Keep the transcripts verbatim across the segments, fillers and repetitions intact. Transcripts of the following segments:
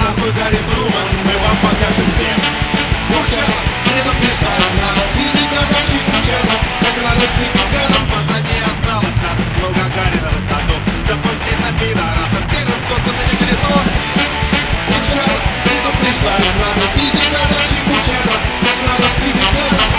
нахуй Гарри Трумэн, мы вам покажем всем. Курчатов предупреждает, надо физика научить Курчатов, как надо сыпать гадом. Позади осталось нас, словно Гагарина на высоту, запуститься пидорасом, первым в космосе не горизонт. Курчатов предупреждает, надо физика научить Курчатов, как надо сыпать гадом.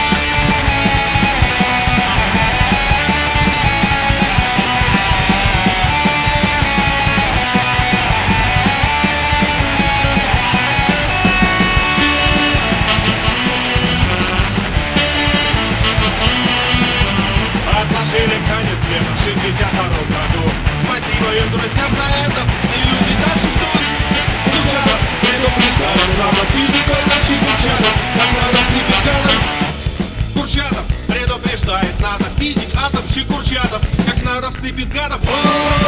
Отложили конец света в шестьдесят втором году. Спасибо им, друзьям, за это. И люди даже ждут. Курчатов предупреждает, надо физикой научить Курчатов, как надо сыпать гадом. Курчатов предупреждает, надо физик, атомщик Курчатов, как надо всыпить гадом.